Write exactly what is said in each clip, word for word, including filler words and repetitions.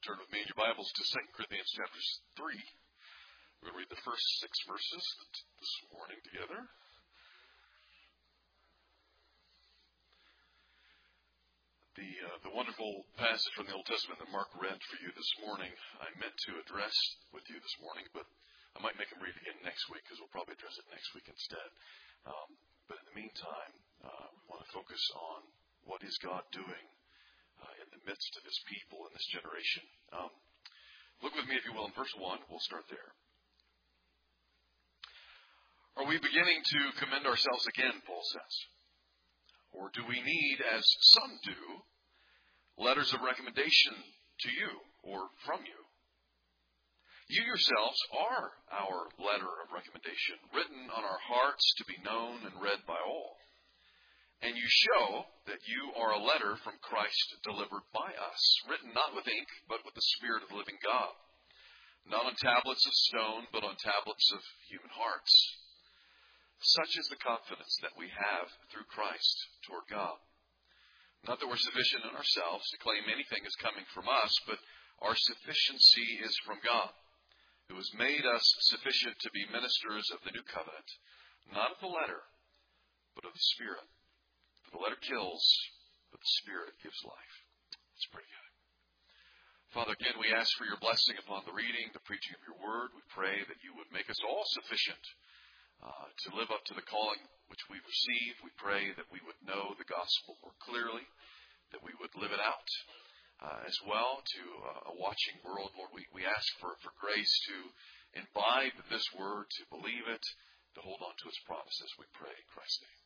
Turn with me in your Bibles to Second Corinthians chapter three. We're going to read the first six verses this morning together. The uh, the wonderful passage from the Old Testament that Mark read for you this morning, I meant to address with you this morning, but I might make him read it again next week because we'll probably address it next week instead. Um, but in the meantime, uh, we want to focus on what is God doing Uh, in the midst of his people in this generation. Um, look with me, if you will, in verse one. We'll start there. Are we beginning to commend ourselves again, Paul says? Or do we need, as some do, letters of recommendation to you or from you? You yourselves are our letter of recommendation, written on our hearts to be known and read by all. And you show that you are a letter from Christ delivered by us, written not with ink, but with the Spirit of the living God. Not on tablets of stone, but on tablets of human hearts. Such is the confidence that we have through Christ toward God. Not that we're sufficient in ourselves to claim anything is coming from us, but our sufficiency is from God, who has made us sufficient to be ministers of the new covenant, not of the letter, but of the Spirit. The letter kills, but the Spirit gives life. Let's pray together. Father, again, we ask for your blessing upon the reading, the preaching of your word. We pray that you would make us all sufficient uh, to live up to the calling which we've received. We pray that we would know the gospel more clearly, that we would live it out uh, as well to uh, a watching world. Lord, we, we ask for, for grace to imbibe this word, to believe it, to hold on to its promises. We pray in Christ's name.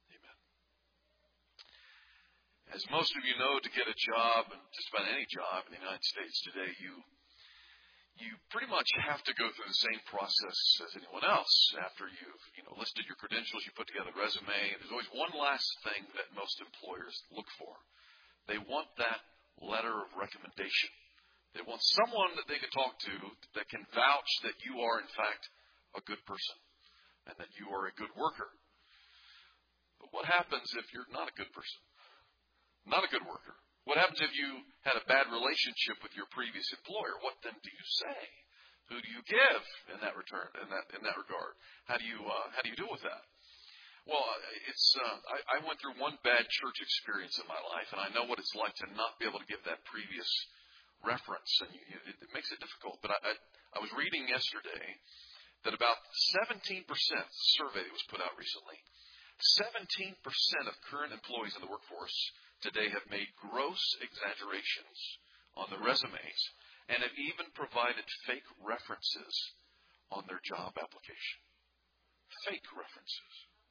As most of you know, to get a job, and just about any job in the United States today, you you pretty much have to go through the same process as anyone else. After you've you know listed your credentials, you put together a resume. There's always one last thing that most employers look for. They want that letter of recommendation. They want someone that they can talk to that can vouch that you are, in fact, a good person and that you are a good worker. But what happens if you're not a good person? Not a good worker? What happens if you had a bad relationship with your previous employer? What then do you say? Who do you give in that return? In that in that regard, how do you uh, how do you deal with that? Well, it's uh, I, I went through one bad church experience in my life, and I know what it's like to not be able to give that previous reference, and you, it, it makes it difficult. But I, I I was reading yesterday that about seventeen percent survey that was put out recently, seventeen percent of current employees in the workforce today have made gross exaggerations on their resumes and have even provided fake references on their job application. Fake references.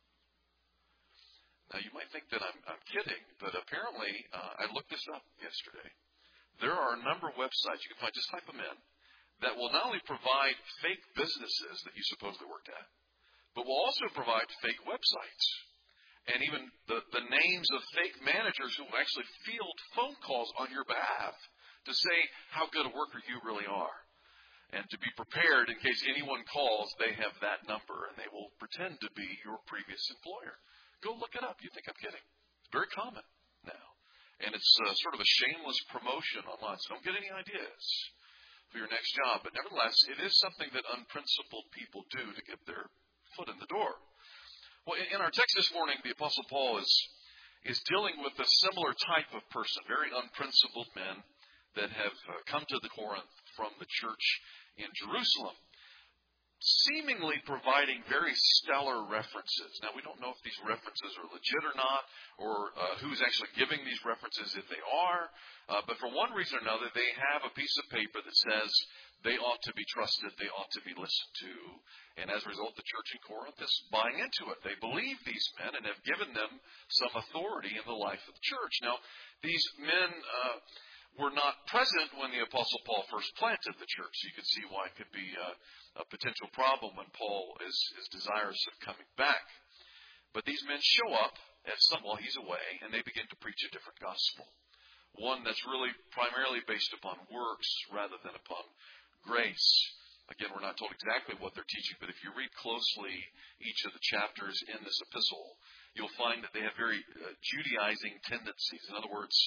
Now, you might think that I'm, I'm kidding, but apparently, uh, I looked this up yesterday. There are a number of websites, you can find, just type them in, that will not only provide fake businesses that you supposedly worked at, but will also provide fake websites. And even the, the names of fake managers who will actually field phone calls on your behalf to say how good a worker you really are. And to be prepared in case anyone calls, they have that number and they will pretend to be your previous employer. Go look it up. You think I'm kidding. It's very common now. And it's uh, sort of a shameless promotion online. So don't get any ideas for your next job. But nevertheless, it is something that unprincipled people do to get their foot in the door. Well, in our text this morning, the Apostle Paul is is dealing with a similar type of person, very unprincipled men that have come to the Corinth from the church in Jerusalem, seemingly providing very stellar references. Now, we don't know if these references are legit or not, or uh, who's actually giving these references if they are, uh, but for one reason or another, they have a piece of paper that says they ought to be trusted, they ought to be listened to. And as a result, the church in Corinth is buying into it. They believe these men and have given them some authority in the life of the church. Now, these men uh, were not present when the Apostle Paul first planted the church. So you can see why it could be uh, a potential problem when Paul is, is desirous of coming back. But these men show up at some while he's away, and they begin to preach a different gospel. One that's really primarily based upon works rather than upon grace. Again, we're not told exactly what they're teaching, but if you read closely each of the chapters in this epistle, you'll find that they have very uh, Judaizing tendencies. In other words,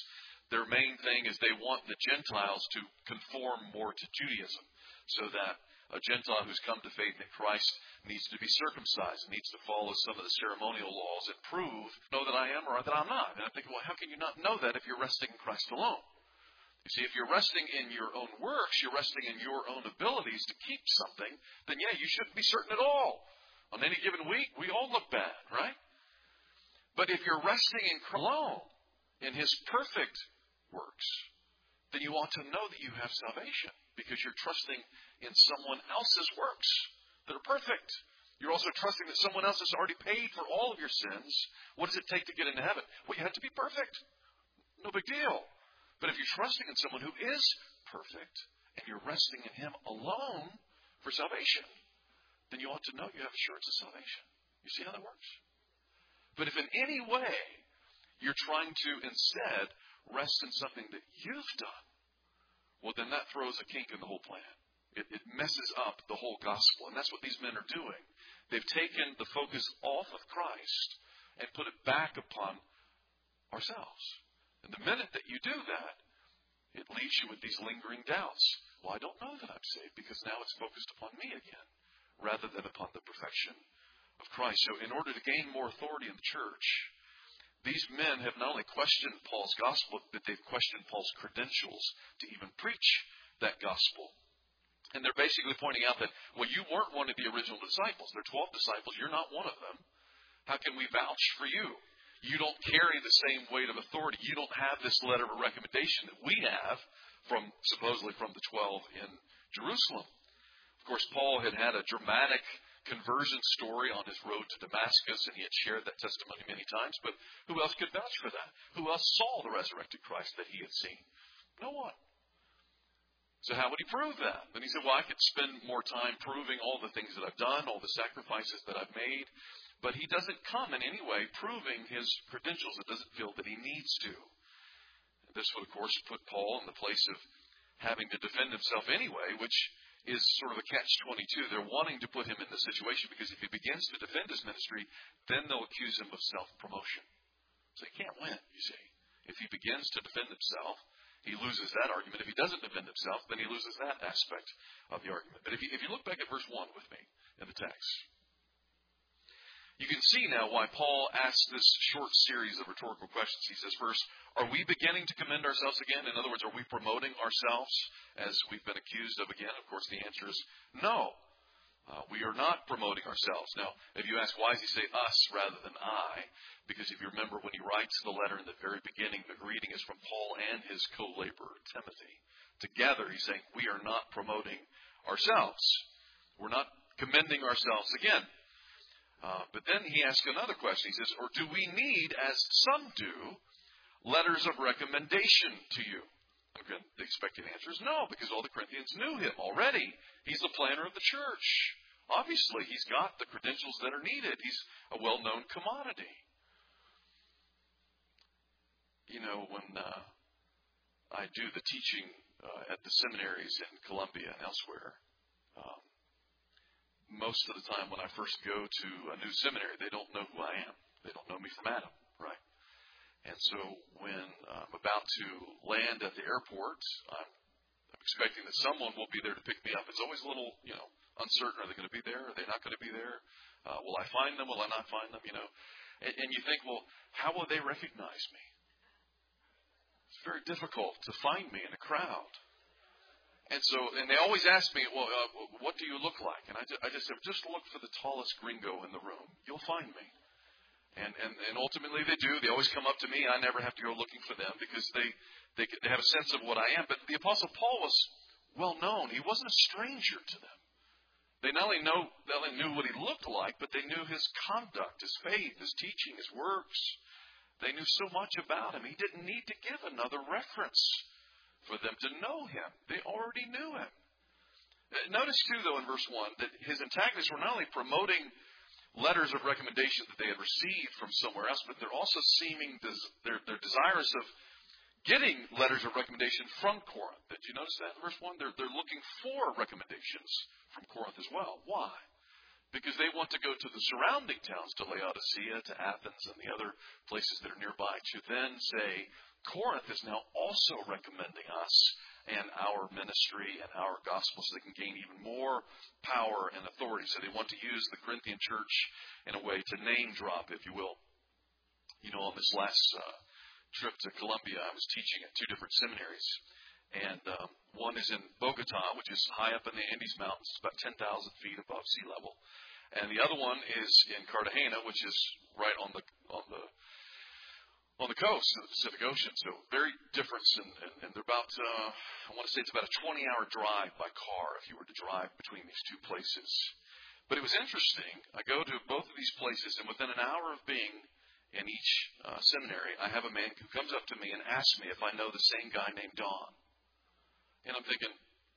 their main thing is they want the Gentiles to conform more to Judaism, so that a Gentile who's come to faith in Christ needs to be circumcised, needs to follow some of the ceremonial laws and prove, know that I am or that I'm not. And I'm thinking, well, how can you not know that if you're resting in Christ alone? You see, if you're resting in your own works, you're resting in your own abilities to keep something, then yeah, you shouldn't be certain at all. On any given week, we all look bad, right? But if you're resting in Christ alone, in His perfect works, then you ought to know that you have salvation because you're trusting in someone else's works that are perfect. You're also trusting that someone else has already paid for all of your sins. What does it take to get into heaven? Well, you have to be perfect. No big deal. But if you're trusting in someone who is perfect and you're resting in Him alone for salvation, then you ought to know you have assurance of salvation. You see how that works? But if in any way you're trying to instead rest in something that you've done, well, then that throws a kink in the whole plan. It, it messes up the whole gospel. And that's what these men are doing. They've taken the focus off of Christ and put it back upon ourselves. And the minute that you do that, it leaves you with these lingering doubts. Well, I don't know that I'm saved because now it's focused upon me again rather than upon the perfection of Christ. So in order to gain more authority in the church, these men have not only questioned Paul's gospel, but they've questioned Paul's credentials to even preach that gospel. And they're basically pointing out that, well, you weren't one of the original disciples. There are twelve disciples. You're not one of them. How can we vouch for you? You don't carry the same weight of authority. You don't have this letter of recommendation that we have from, supposedly from the twelve in Jerusalem. Of course, Paul had had a dramatic conversion story on his road to Damascus, and he had shared that testimony many times. But who else could vouch for that? Who else saw the resurrected Christ that he had seen? No one. So how would he prove that? Then he said, well, I could spend more time proving all the things that I've done, all the sacrifices that I've made. But he doesn't come in any way proving his credentials. It doesn't feel that he needs to. This would, of course, put Paul in the place of having to defend himself anyway, which is sort of a catch twenty-two. They're wanting to put him in this situation because if he begins to defend his ministry, then they'll accuse him of self-promotion. So he can't win, you see. If he begins to defend himself, he loses that argument. If he doesn't defend himself, then he loses that aspect of the argument. But if you, if you look back at verse one with me in the text, you can see now why Paul asks this short series of rhetorical questions. He says, first, are we beginning to commend ourselves again? In other words, are we promoting ourselves as we've been accused of again? Of course, the answer is no. Uh, we are not promoting ourselves. Now, if you ask, why does he say us rather than I? Because if you remember when he writes the letter in the very beginning, the greeting is from Paul and his co-laborer, Timothy. Together, he's saying, we are not promoting ourselves. We're not commending ourselves again. Uh, but then he asks another question. He says, or do we need, as some do, letters of recommendation to you? Again, the expected answer is no, because all the Corinthians knew him already. He's the planner of the church. Obviously, he's got the credentials that are needed. He's a well-known commodity. You know, when uh, I do the teaching uh, at the seminaries in Columbia and elsewhere, um, most of the time when I first go to a new seminary, they don't know who I am. They don't know me from Adam, right? And so when I'm about to land at the airport, I'm, I'm expecting that someone will be there to pick me up. It's always a little, you know, uncertain. Are they going to be there? Are they not going to be there? Uh, will I find them? Will I not find them? You know, and, and you think, well, how will they recognize me? It's very difficult to find me in a crowd. And so, and they always ask me, well, uh, what do you look like? And I just, I just say, just look for the tallest gringo in the room. You'll find me. And, and, and ultimately they do. They always come up to me. I never have to go looking for them because they, they, they have a sense of what I am. But the Apostle Paul was well known. He wasn't a stranger to them. They not only, know, not only knew what he looked like, but they knew his conduct, his faith, his teaching, his works. They knew so much about him. He didn't need to give another reference for them to know him. They already knew him. Notice, too, though, in verse one, that his antagonists were not only promoting letters of recommendation that they had received from somewhere else, but they're also seeming, des- they're, they're desirous of getting letters of recommendation from Corinth. Did you notice that in verse one? They're, they're looking for recommendations from Corinth as well. Why? Because they want to go to the surrounding towns, to Laodicea, to Athens, and the other places that are nearby, to then say, Corinth is now also recommending us and our ministry and our gospel so they can gain even more power and authority. So they want to use the Corinthian church in a way to name drop, if you will. You know, on this last uh, trip to Colombia, I was teaching at two different seminaries. And um, one is in Bogota, which is high up in the Andes Mountains. It's about ten thousand feet above sea level. And the other one is in Cartagena, which is right on the on the on the coast of the Pacific Ocean. So very different, and, and, and they're about, uh, I want to say it's about a twenty-hour drive by car if you were to drive between these two places. But it was interesting. I go to both of these places, and within an hour of being in each uh, seminary, I have a man who comes up to me and asks me if I know the same guy named Don. And I'm thinking,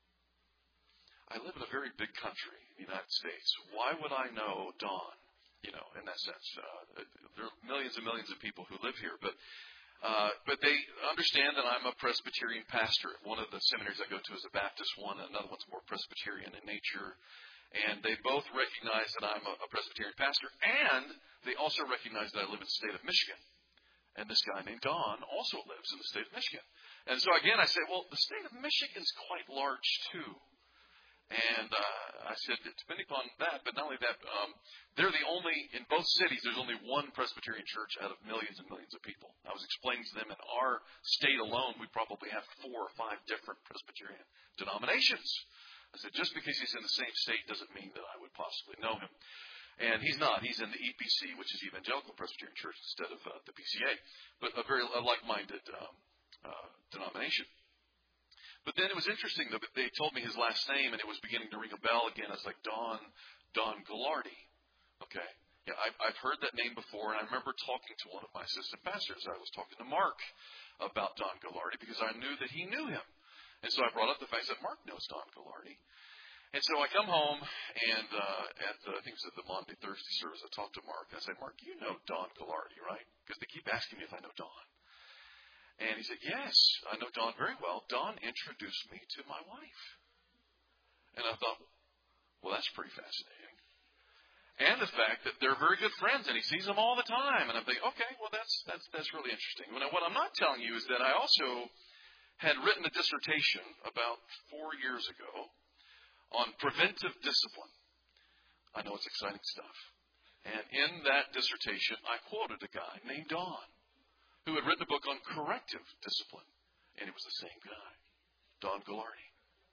I live in a very big country, the United States. Why would I know Don? You know, in that sense, uh, there are millions and millions of people who live here, but uh, but they understand that I'm a Presbyterian pastor. One of the seminaries I go to is a Baptist one, and another one's more Presbyterian in nature. And they both recognize that I'm a, a Presbyterian pastor, and they also recognize that I live in the state of Michigan. And this guy named Don also lives in the state of Michigan. And so again, I say, well, the state of Michigan's quite large too. And uh, I said, depending upon that, but not only that, um, they're the only, in both cities, there's only one Presbyterian church out of millions and millions of people. I was explaining to them in our state alone, we probably have four or five different Presbyterian denominations. I said, just because he's in the same state doesn't mean that I would possibly know him. And he's not. He's in the E P C, which is Evangelical Presbyterian Church, instead of uh, the P C A, but a very a like-minded um, uh, denomination. But then it was interesting that they told me his last name, and it was beginning to ring a bell again. I was like, Don, Don Gallardi. Okay. Yeah, I, I've heard that name before, and I remember talking to one of my assistant pastors. I was talking to Mark about Don Gallardi because I knew that he knew him. And so I brought up the fact that Mark knows Don Gallardi. And so I come home, and uh, at the, I think it was at the Monday, Thursday service, I talked to Mark. And I said, Mark, you know Don Gallardi, right? Because they keep asking me if I know Don. And he said, yes, I know Don very well. Don introduced me to my wife. And I thought, well, that's pretty fascinating. And the fact that they're very good friends, and he sees them all the time. And I'm thinking, okay, well, that's that's that's really interesting. What I'm not telling you is that I also had written a dissertation about four years ago on preventive discipline. I know it's exciting stuff. And in that dissertation, I quoted a guy named Don, who had written a book on corrective discipline. And it was the same guy, Don Gallardi.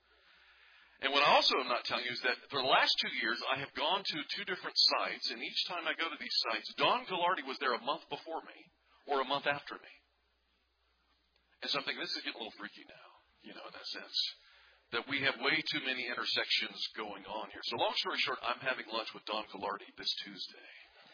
And what I also am not telling you is that for the last two years, I have gone to two different sites, and each time I go to these sites, Don Gallardi was there a month before me or a month after me. And so I'm thinking, this is getting a little freaky now, you know, in that sense, that we have way too many intersections going on here. So long story short, I'm having lunch with Don Gallardi this Tuesday,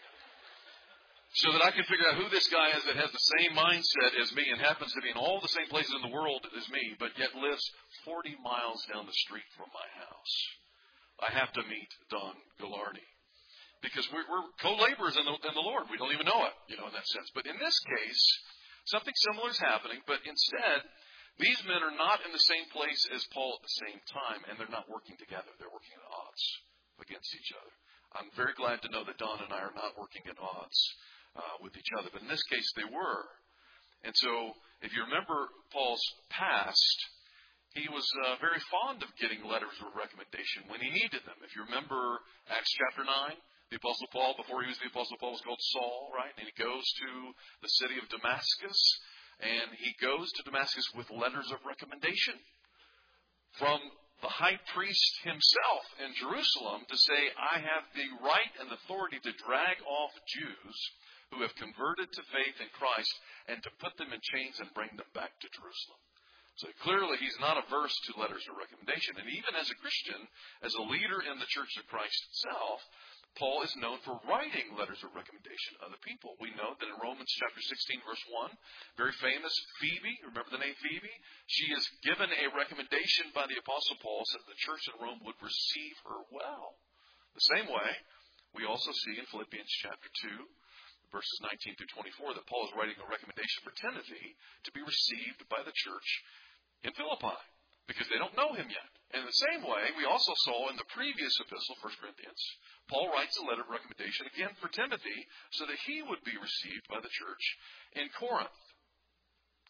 so that I can figure out who this guy is that has the same mindset as me and happens to be in all the same places in the world as me, but yet lives forty miles down the street from my house. I have to meet Don Gallardi because we're, we're co-laborers in the, in the Lord. We don't even know it, you know, in that sense. But in this case, something similar is happening, but instead, these men are not in the same place as Paul at the same time, and they're not working together. They're working at odds against each other. I'm very glad to know that Don and I are not working at odds Uh, with each other. But in this case, they were. And so, if you remember Paul's past, he was uh, very fond of getting letters of recommendation when he needed them. If you remember Acts chapter nine, the Apostle Paul, before he was the Apostle Paul, was called Saul, right? And he goes to the city of Damascus, and he goes to Damascus with letters of recommendation from the high priest himself in Jerusalem to say, I have the right and authority to drag off Jews who have converted to faith in Christ and to put them in chains and bring them back to Jerusalem. So clearly he's not averse to letters of recommendation. And even as a Christian, as a leader in the Church of Christ itself, Paul is known for writing letters of recommendation to other people. We know that in Romans chapter sixteen, verse one, very famous Phoebe, remember the name Phoebe? She is given a recommendation by the Apostle Paul so that the church in Rome would receive her well. The same way, we also see in Philippians chapter two, verses nineteen through twenty-four, that Paul is writing a recommendation for Timothy to be received by the church in Philippi, because they don't know him yet. And in the same way, we also saw in the previous epistle, First Corinthians, Paul writes a letter of recommendation again for Timothy so that he would be received by the church in Corinth.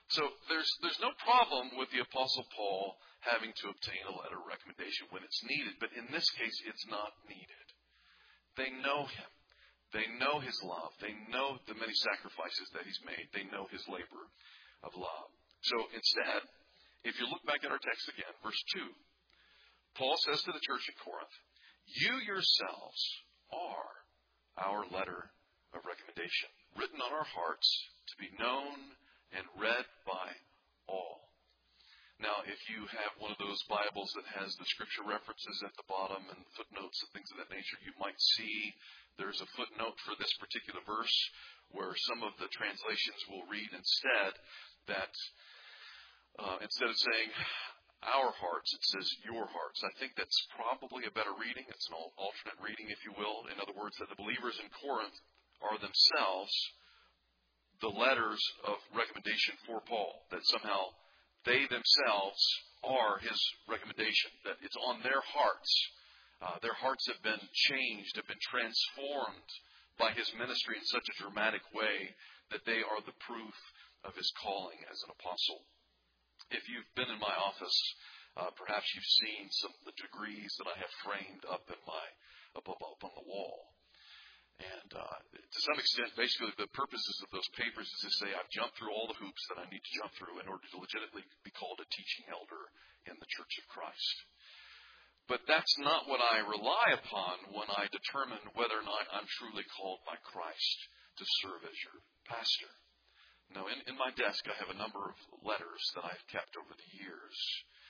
So there's there's no problem with the Apostle Paul having to obtain a letter of recommendation when it's needed, but in this case, it's not needed. They know him. They know his love. They know the many sacrifices that he's made. They know his labor of love. So instead, if you look back at our text again, verse two, Paul says to the church at Corinth, you yourselves are our letter of recommendation, written on our hearts to be known and read by all. Now, if you have one of those Bibles that has the scripture references at the bottom and footnotes and things of that nature, you might see there's a footnote for this particular verse where some of the translations will read instead that uh, instead of saying our hearts, it says your hearts. I think that's probably a better reading. It's an alternate reading, if you will. In other words, that the believers in Corinth are themselves the letters of recommendation for Paul, that somehow they themselves are his recommendation, that it's on their hearts. Uh, their hearts have been changed, have been transformed by his ministry in such a dramatic way that they are the proof of his calling as an apostle. If you've been in my office, uh, perhaps you've seen some of the degrees that I have framed up in my up, up, up on the wall. And uh, to some extent, basically, the purposes of those papers is to say I've jumped through all the hoops that I need to jump through in order to legitimately be called a teaching elder in the Church of Christ. But that's not what I rely upon when I determine whether or not I'm truly called by Christ to serve as your pastor. No, in, in my desk I have a number of letters that I've kept over the years.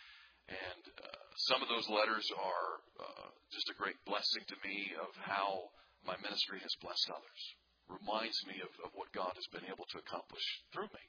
And uh, some of those letters are uh, just a great blessing to me of how my ministry has blessed others. Reminds me of, of what God has been able to accomplish through me.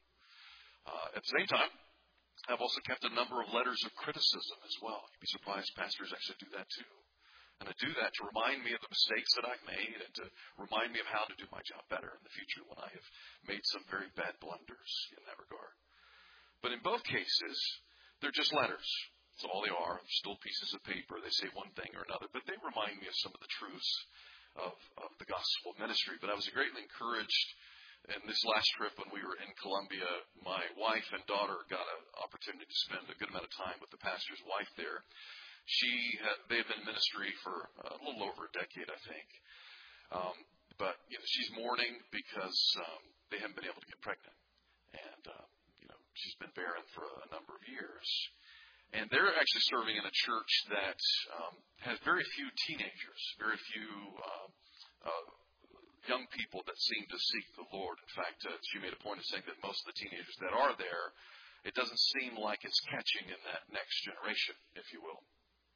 Uh, at the same time, I've also kept a number of letters of criticism as well. You'd be surprised pastors actually do that too. And I do that to remind me of the mistakes that I've made and to remind me of how to do my job better in the future when I have made some very bad blunders in that regard. But in both cases, they're just letters. That's all they are. Still pieces of paper. They say one thing or another, but they remind me of some of the truths Of, of the gospel ministry. But I was greatly encouraged in this last trip when we were in Colombia. My wife and daughter got an opportunity to spend a good amount of time with the pastor's wife there. She had, they had been in ministry for a little over a decade, I think. Um, but you know, she's mourning because um, they haven't been able to get pregnant, and uh, you know, she's been barren for a number of years. And they're actually serving in a church that um, has very few teenagers, very few uh, uh, young people that seem to seek the Lord. In fact, uh, she made a point of saying that most of the teenagers that are there, it doesn't seem like it's catching in that next generation, if you will.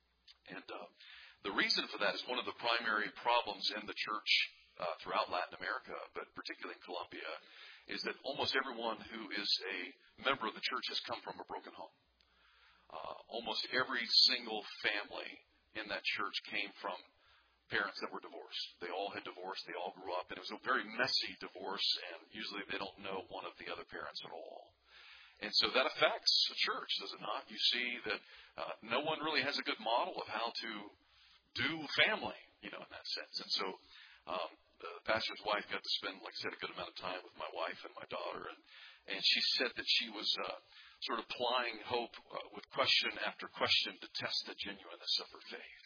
And uh, the reason for that is one of the primary problems in the church uh, throughout Latin America, but particularly in Colombia, is that almost everyone who is a member of the church has come from a broken home. Uh, almost every single family in that church came from parents that were divorced. They all had divorced. They all grew up. And it was a very messy divorce, and usually they don't know one of the other parents at all. And so that affects the church, does it not? You see that uh, no one really has a good model of how to do family, you know, in that sense. And so um, the pastor's wife got to spend, like I said, a good amount of time with my wife and my daughter. And, and she said that she was Uh, sort of plying hope uh, with question after question to test the genuineness of her faith.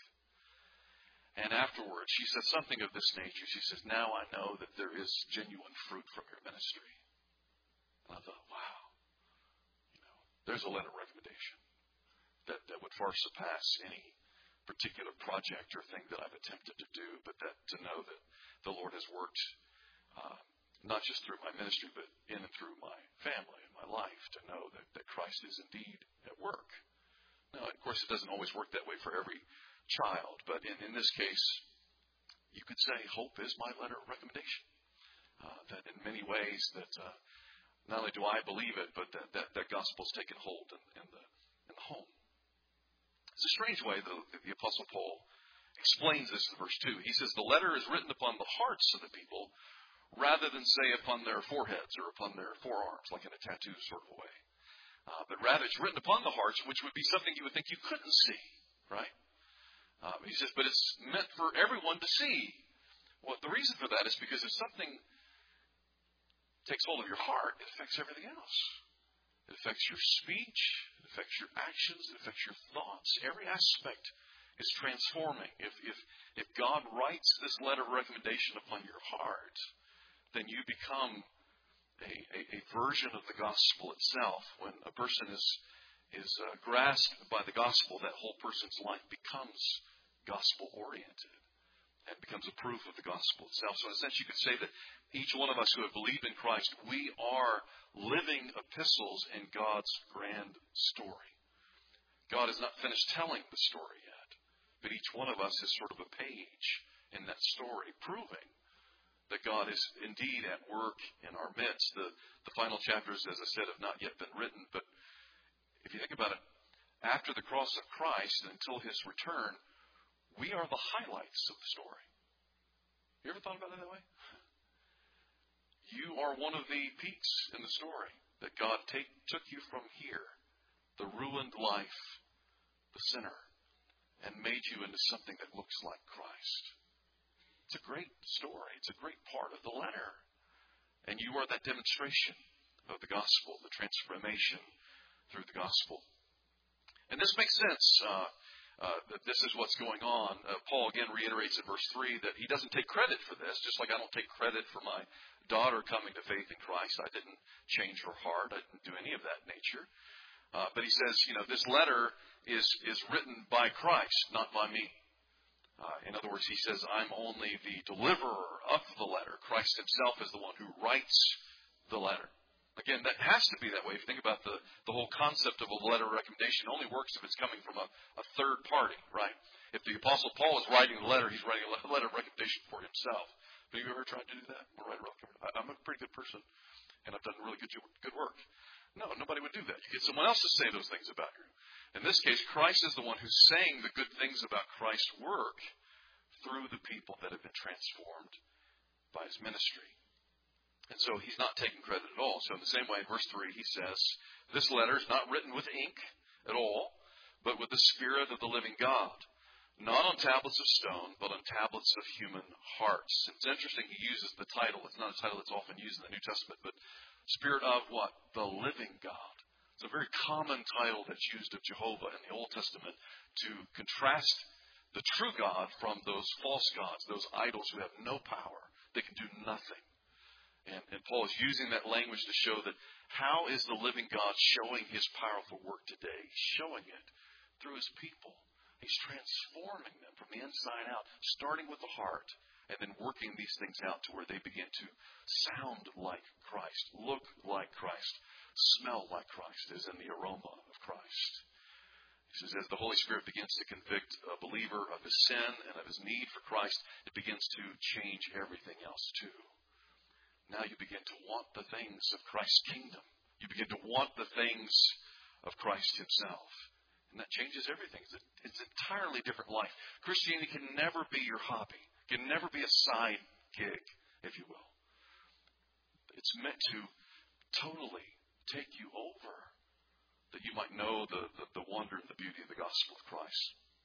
And afterwards, she said something of this nature. She says, now I know that there is genuine fruit from your ministry. And I thought, wow, you know, there's a letter of recommendation that, that would far surpass any particular project or thing that I've attempted to do, but that to know that the Lord has worked uh, not just through my ministry, but in and through my family and my life, to know that, that Christ is indeed at work. Now, of course, it doesn't always work that way for every child, but in, in this case, you could say hope is my letter of recommendation. Uh, that in many ways that uh, not only do I believe it, but that that, that gospel's taken hold in, in, the, in the home. It's a strange way, though, that the Apostle Paul explains this in verse two. He says, the letter is written upon the hearts of the people, rather than, say, upon their foreheads or upon their forearms, like in a tattoo sort of way. Uh, but rather, it's written upon the hearts, which would be something you would think you couldn't see, right? Uh, he says, but it's meant for everyone to see. Well, the reason for that is because if something takes hold of your heart, it affects everything else. It affects your speech. It affects your actions. It affects your thoughts. Every aspect is transforming. If, if, if God writes this letter of recommendation upon your heart, then you become a, a, a version of the gospel itself. When a person is, is uh, grasped by the gospel, that whole person's life becomes gospel-oriented and becomes a proof of the gospel itself. So in a sense, you could say that each one of us who have believed in Christ, we are living epistles in God's grand story. God has not finished telling the story yet, but each one of us is sort of a page in that story, proving that God is indeed at work in our midst. The, the final chapters, as I said, have not yet been written, but if you think about it, after the cross of Christ and until His return, we are the highlights of the story. You ever thought about it that way? You are one of the peaks in the story, that God take, took you from here, the ruined life, the sinner, and made you into something that looks like Christ. It's a great story. It's a great part of the letter. And you are that demonstration of the gospel, the transformation through the gospel. And this makes sense. Uh, Uh, that this is what's going on. Uh, Paul again reiterates in verse three that he doesn't take credit for this, just like I don't take credit for my daughter coming to faith in Christ. I didn't change her heart. I didn't do any of that nature. Uh, but he says, you know, this letter is, is written by Christ, not by me. Uh, in other words, he says, I'm only the deliverer of the letter. Christ himself is the one who writes the letter. Again, that has to be that way. If you think about the, the whole concept of a letter of recommendation, it only works if it's coming from a, a third party, right? If the Apostle Paul is writing the letter, he's writing a letter of recommendation for himself. Have you ever tried to do that? I'm, right I'm a pretty good person, and I've done really good good work. No, nobody would do that. You get someone else to say those things about you. In this case, Christ is the one who's saying the good things about Christ's work through the people that have been transformed by his ministry. And so he's not taking credit at all. So in the same way, in verse three, he says, this letter is not written with ink at all, but with the Spirit of the living God. Not on tablets of stone, but on tablets of human hearts. It's interesting he uses the title. It's not a title that's often used in the New Testament, but Spirit of what? The living God. It's a very common title that's used of Jehovah in the Old Testament to contrast the true God from those false gods, those idols who have no power. They can do nothing. And, and Paul is using that language to show that how is the living God showing his powerful work today? He's showing it through his people. He's transforming them from the inside out, starting with the heart, and then working these things out to where they begin to sound like Christ, look like Christ, smell like Christ, as in the aroma of Christ. He says, as the Holy Spirit begins to convict a believer of his sin and of his need for Christ, it begins to change everything else too. Now you begin to want the things of Christ's kingdom. You begin to want the things of Christ himself. And that changes everything. It's, a, it's an entirely different life. Christianity can never be your hobby. It can never be a side gig, if you will. It's meant to totally take you over, that you might know the, the, the wonder and the beauty of the gospel of Christ.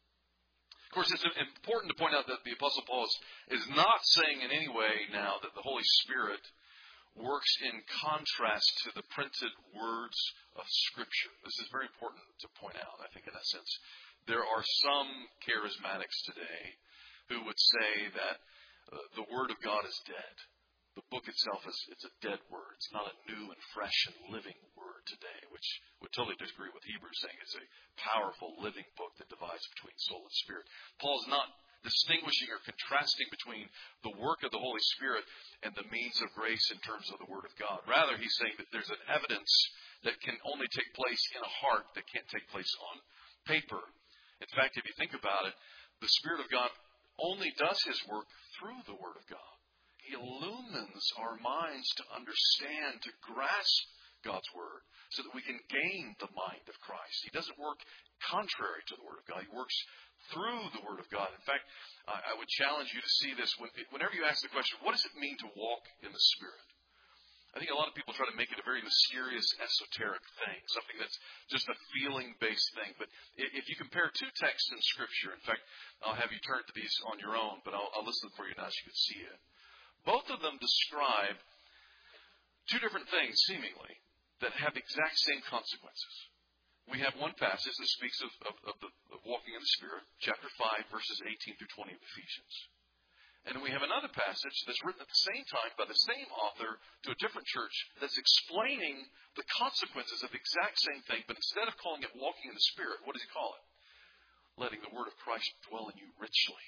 Of course, it's important to point out that the Apostle Paul is, is not saying in any way now that the Holy Spirit works in contrast to the printed words of Scripture. This is very important to point out, I think, in that sense. There are some charismatics today who would say that uh, the Word of God is dead. The book itself is it's a dead word. It's not a new and fresh and living word today, which would totally disagree with Hebrews, saying it's a powerful living book that divides between soul and spirit. Paul's not distinguishing or contrasting between the work of the Holy Spirit and the means of grace in terms of the Word of God. Rather, he's saying that there's an evidence that can only take place in a heart that can't take place on paper. In fact, if you think about it, the Spirit of God only does his work through the Word of God. He illumines our minds to understand, to grasp God's Word, so that we can gain the mind of Christ. He doesn't work contrary to the Word of God. He works through the Word of God. In fact, I would challenge you to see this. Whenever you ask the question, what does it mean to walk in the Spirit? I think a lot of people try to make it a very mysterious, esoteric thing, something that's just a feeling-based thing. But if you compare two texts in Scripture, in fact, I'll have you turn to these on your own, but I'll, I'll listen for you now so you can see it. Both of them describe two different things, seemingly. that have exact same consequences. We have one passage that speaks of, of, of, the, of walking in the Spirit, chapter five, verses eighteen through twenty of Ephesians. And we have another passage that's written at the same time by the same author to a different church that's explaining the consequences of the exact same thing, but instead of calling it walking in the Spirit, what does he call it? Letting the word of Christ dwell in you richly.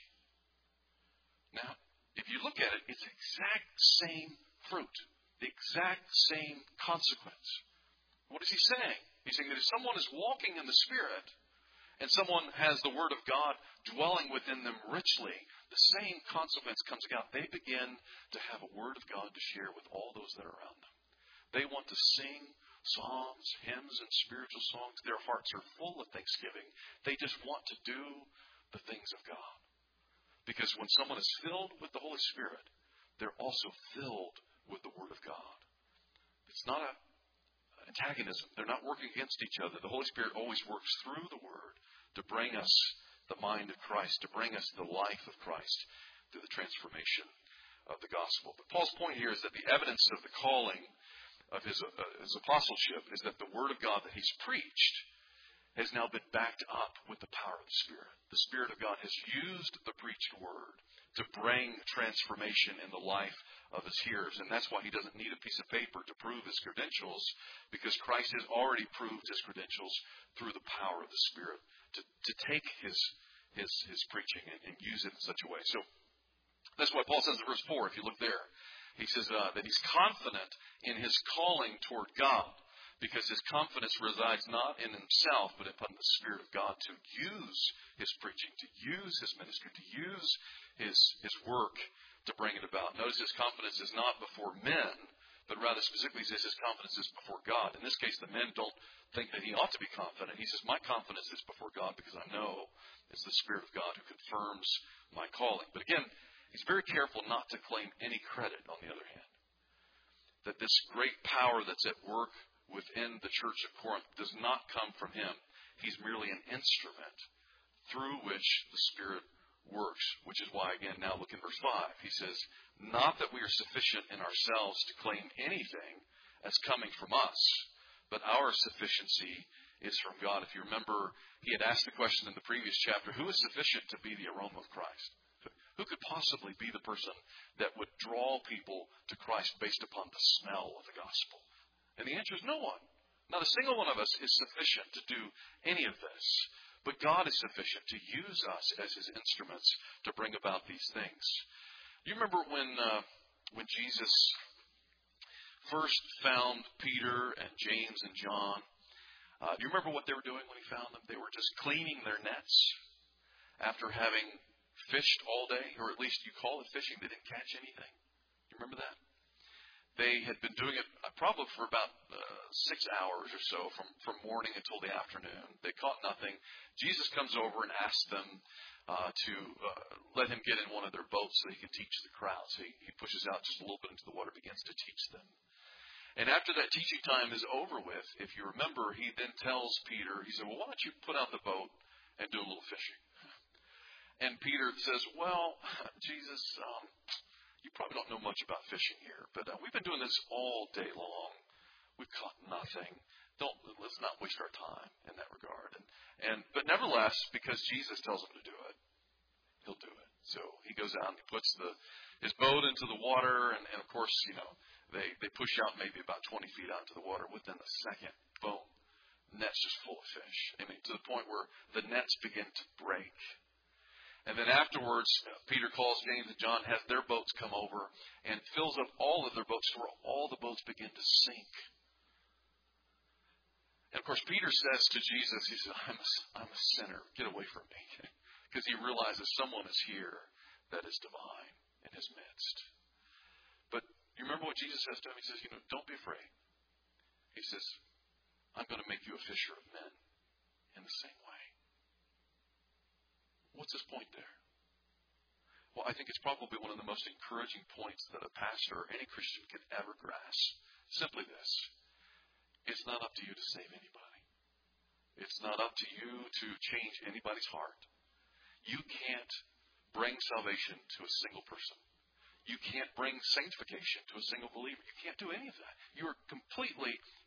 Now, if you look at it, it's the exact same fruit, the exact same consequence. What is he saying? He's saying that if someone is walking in the Spirit and someone has the Word of God dwelling within them richly, the same consequence comes about. They begin to have a Word of God to share with all those that are around them. They want to sing psalms, hymns, and spiritual songs. Their hearts are full of thanksgiving. They just want to do the things of God. Because when someone is filled with the Holy Spirit, they're also filled with the Word of God. It's not an antagonism. They're not working against each other. The Holy Spirit always works through the Word to bring us the mind of Christ, to bring us the life of Christ through the transformation of the gospel. But Paul's point here is that the evidence of the calling of his, uh, his apostleship is that the Word of God that he's preached has now been backed up with the power of the Spirit. The Spirit of God has used the preached Word to bring transformation in the life of his hearers. And that's why he doesn't need a piece of paper to prove his credentials, because Christ has already proved his credentials through the power of the Spirit to, to take his, his, his preaching and, and use it in such a way. So that's why Paul says in verse four, if you look there, he says uh, that he's confident in his calling toward God, because his confidence resides not in himself, but upon the Spirit of God to use his preaching, to use his ministry, to use his, his work to bring it about. Notice his confidence is not before men, but rather specifically he says his confidence is before God. In this case, the men don't think that he ought to be confident. He says, my confidence is before God because I know it's the Spirit of God who confirms my calling. But again, he's very careful not to claim any credit, on the other hand. That this great power that's at work within the church of Corinth does not come from him. He's merely an instrument through which the Spirit works, which is why, again, now look in verse five. He says, not that we are sufficient in ourselves to claim anything as coming from us, but our sufficiency is from God. If you remember, he had asked the question in the previous chapter, who is sufficient to be the aroma of Christ? Who could possibly be the person that would draw people to Christ based upon the smell of the gospel? And the answer is no one. Not a single one of us is sufficient to do any of this. But God is sufficient to use us as his instruments to bring about these things. You remember when uh, when Jesus first found Peter and James and John? Uh, do you remember what they were doing when he found them? They were just cleaning their nets after having fished all day, or at least you call it fishing. They didn't catch anything. You remember that? They had been doing it probably for about uh, six hours or so, from, from morning until the afternoon. They caught nothing. Jesus comes over and asks them uh, to uh, let him get in one of their boats so he can teach the crowds. He, he pushes out just a little bit into the water, begins to teach them. And after that teaching time is over with, if you remember, he then tells Peter, he said, well, why don't you put out the boat and do a little fishing? And Peter says, well, Jesus, um, you probably don't know much about fishing here, but uh, we've been doing this all day long. We've caught nothing. Don't let's not waste our time in that regard. And, and but nevertheless, because Jesus tells him to do it, he'll do it. So he goes out and he puts the his boat into the water, and, and of course, you know, they they push out maybe about twenty feet out into the water. Within a second, boom, the net's just full of fish. I mean, to the point where the nets begin to break. And then afterwards, Peter calls James and John, has their boats come over, and fills up all of their boats to where all the boats begin to sink. And of course, Peter says to Jesus, he says, I'm a, I'm a sinner. Get away from me. Because he realizes someone is here that is divine in his midst. But you remember what Jesus says to him? He says, you know, don't be afraid. He says, I'm going to make you a fisher of men in the same way. What's his point there? Well, I think it's probably one of the most encouraging points that a pastor or any Christian could ever grasp. Simply this. It's not up to you to save anybody. It's not up to you to change anybody's heart. You can't bring salvation to a single person. You can't bring sanctification to a single believer. You can't do any of that. You are completely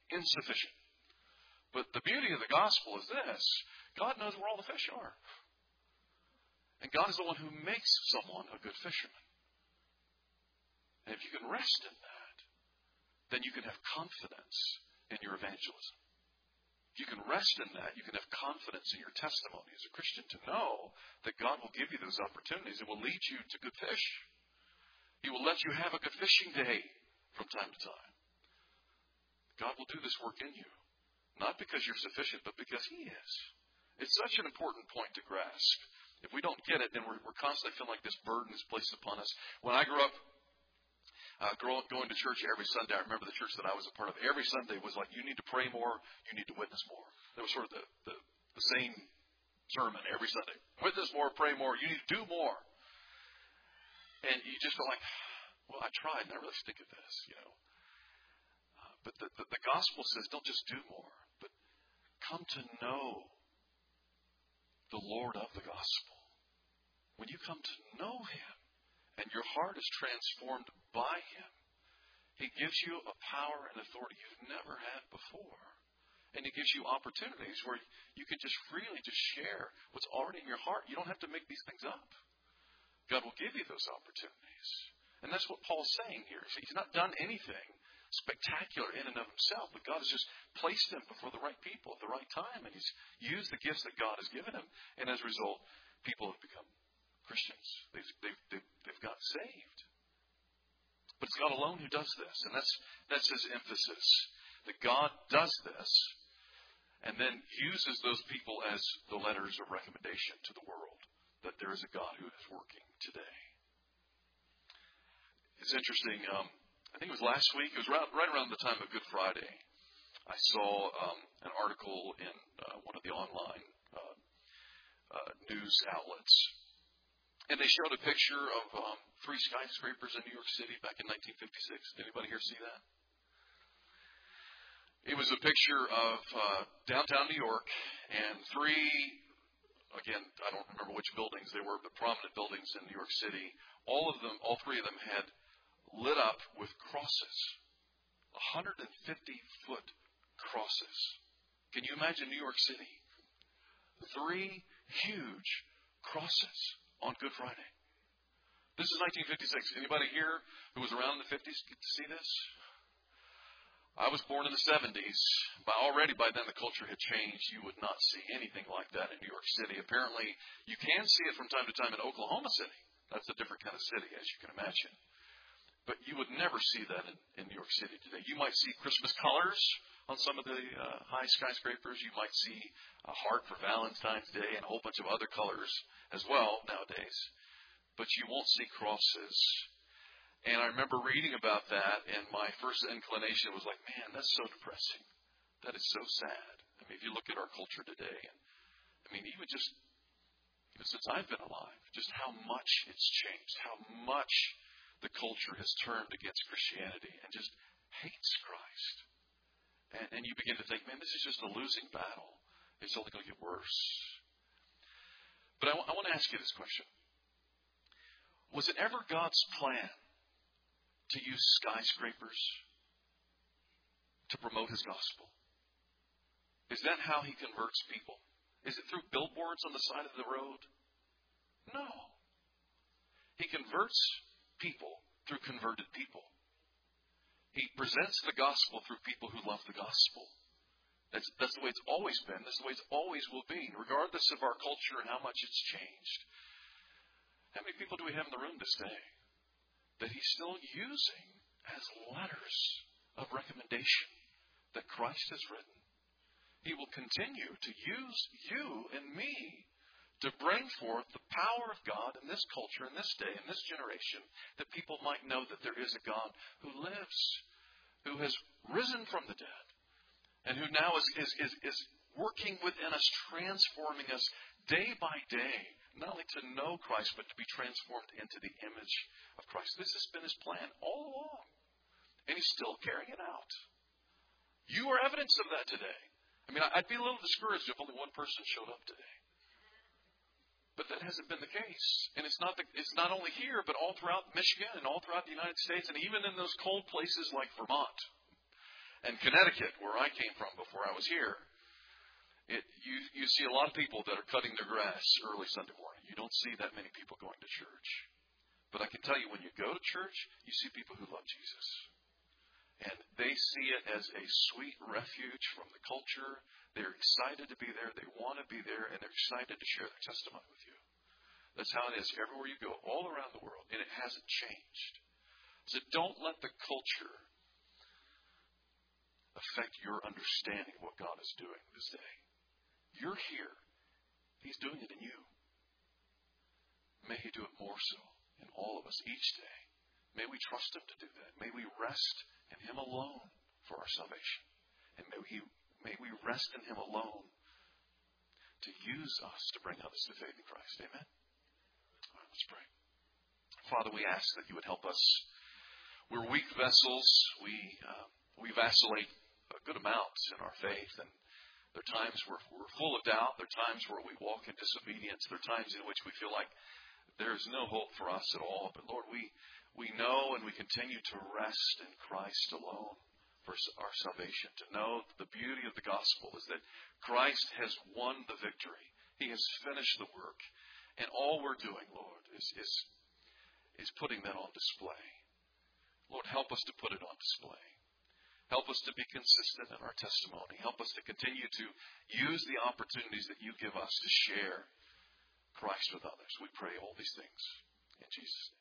insufficient. But the beauty of the gospel is this. God knows where all the fish are. And God is the one who makes someone a good fisherman. And if you can rest in that, then you can have confidence in your evangelism. If you can rest in that, you can have confidence in your testimony as a Christian to know that God will give you those opportunities and will lead you to good fish. He will let you have a good fishing day from time to time. God will do this work in you. Not because you're sufficient, but because He is. It's such an important point to grasp. If we don't get it, then we're, we're constantly feeling like this burden is placed upon us. When I grew up, uh, growing, going to church every Sunday, I remember the church that I was a part of, every Sunday was like, you need to pray more, you need to witness more. That was sort of the, the, the same sermon every Sunday. Witness more, pray more, you need to do more. And you just feel like, well, I tried and I really stick at this, you know. Uh, but the, the, the gospel says don't just do more, but come to know the Lord of the gospel. When you come to know Him and your heart is transformed by Him, He gives you a power and authority you've never had before. And He gives you opportunities where you can just freely just share what's already in your heart. You don't have to make these things up. God will give you those opportunities. And that's what Paul's saying here. He's not done anything spectacular in and of himself, but God has just placed him before the right people at the right time, and He's used the gifts that God has given him, and as a result, people have become Christians. They've, they've, they've, they've got saved. But it's God alone who does this, and that's, that's His emphasis, that God does this, and then uses those people as the letters of recommendation to the world, that there is a God who is working today. It's interesting. Um, I think it was last week. It was right, right around the time of Good Friday. I saw um, an article in uh, one of the online uh, uh, news outlets. And they showed a picture of um, three skyscrapers in New York City back in nineteen fifty-six. Did anybody here see that? It was a picture of uh, downtown New York and three, again, I don't remember which buildings they were, but prominent buildings in New York City. All of them, all three of them had lit up with crosses. one hundred fifty foot crosses. Can you imagine New York City? Three huge crosses on Good Friday. This is nineteen fifty-six. Anybody here who was around in the fifties get to see this? I was born in the seventies. But already by then the culture had changed. You would not see anything like that in New York City. Apparently, you can see it from time to time in Oklahoma City. That's a different kind of city, as you can imagine. But you would never see that in, in New York City today. You might see Christmas colors on some of the uh, high skyscrapers. You might see a heart for Valentine's Day and a whole bunch of other colors as well nowadays. But you won't see crosses. And I remember reading about that, and my first inclination was like, man, that's so depressing. That is so sad. I mean, if you look at our culture today, and I mean, even just even since I've been alive, just how much it's changed, how much the culture has turned against Christianity and just hates Christ. And, and you begin to think, man, this is just a losing battle. It's only going to get worse. But I, w- I want to ask you this question. Was it ever God's plan to use skyscrapers to promote His gospel? Is that how He converts people? Is it through billboards on the side of the road? No. He converts people through converted people. He presents the gospel through people who love the gospel. That's, that's the way it's always been. That's the way it always will be, regardless of our culture and how much it's changed. How many people do we have in the room this day that He's still using as letters of recommendation that Christ has written? He will continue to use you and me to bring forth the power of God in this culture, in this day, in this generation, that people might know that there is a God who lives, who has risen from the dead, and who now is, is, is, is working within us, transforming us day by day, not only to know Christ, but to be transformed into the image of Christ. This has been His plan all along, and He's still carrying it out. You are evidence of that today. I mean, I'd be a little discouraged if only one person showed up today. But that hasn't been the case. And it's not the, it's not only here, but all throughout Michigan and all throughout the United States, and even in those cold places like Vermont. And Connecticut, where I came from before I was here, it, you, you see a lot of people that are cutting their grass early Sunday morning. You don't see that many people going to church. But I can tell you, when you go to church, you see people who love Jesus. And they see it as a sweet refuge from the culture. They're excited to be there. They want to be there. And they're excited to share their testimony with you. That's how it is everywhere you go, all around the world. And it hasn't changed. So don't let the culture affect your understanding of what God is doing this day. You're here. He's doing it in you. May He do it more so in all of us each day. May we trust Him to do that. May we rest in Him alone for our salvation. And may we, may we rest in Him alone to use us to bring others to faith in Christ. Amen? All right, let's pray. Father, we ask that You would help us. We're weak vessels. We, uh, we vacillate a good amount in our faith. And there are times where we're full of doubt. There are times where we walk in disobedience. There are times in which we feel like there is no hope for us at all. But Lord, we We know and we continue to rest in Christ alone for our salvation. To know the beauty of the gospel is that Christ has won the victory. He has finished the work. And all we're doing, Lord, is, is, is putting that on display. Lord, help us to put it on display. Help us to be consistent in our testimony. Help us to continue to use the opportunities that You give us to share Christ with others. We pray all these things in Jesus' name.